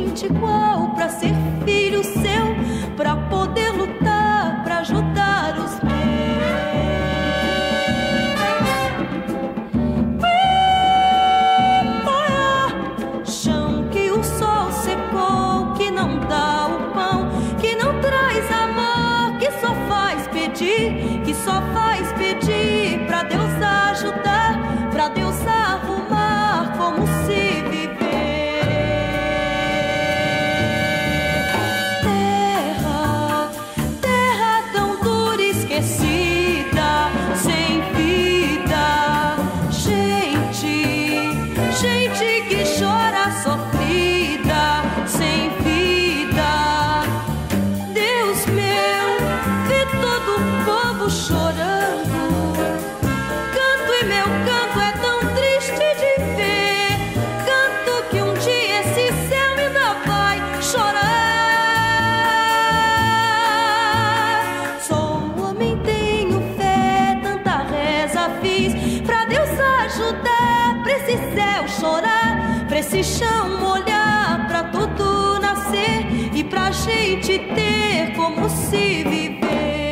gente igual, pra ser filho seu, pra poder lutar, pra ajudar os meus. Chão que o sol secou, que não dá o pão, que não traz amor, que só faz pedir pra Deus ajudar, pra Deus arrumar como se viver. Terra tão dura, esquecida, sem vida. Gente que chora sofrida, sem vida. Deus meu, vê todo o povo chorando. Canto e meu canto é tão triste de ver. Canto que um dia esse céu ainda vai chorar. Sou homem, tenho fé, tanta reza fiz pra Deus ajudar, pra esse céu chorar, pra esse chão molhar, pra tudo nascer e pra gente ter como se viver.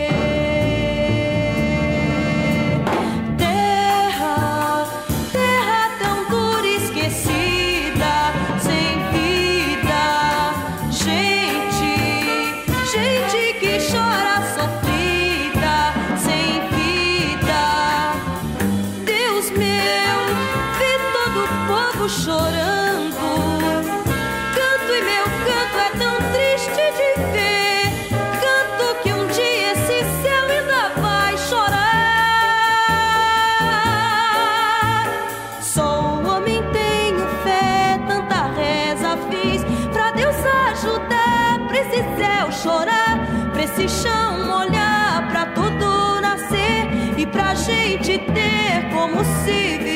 Terra tão dura, esquecida, sem vida. Gente que chora sofrida, sem vida. Deus meu, vê todo o povo chorando. Canto e meu canto é tão triste de ver. Canto que um dia esse céu ainda vai chorar. Sou homem, tenho fé, tanta reza fiz pra Deus ajudar, pra esse céu chorar, pra esse chão molhar, pra tudo nascer e pra gente ter como se viver.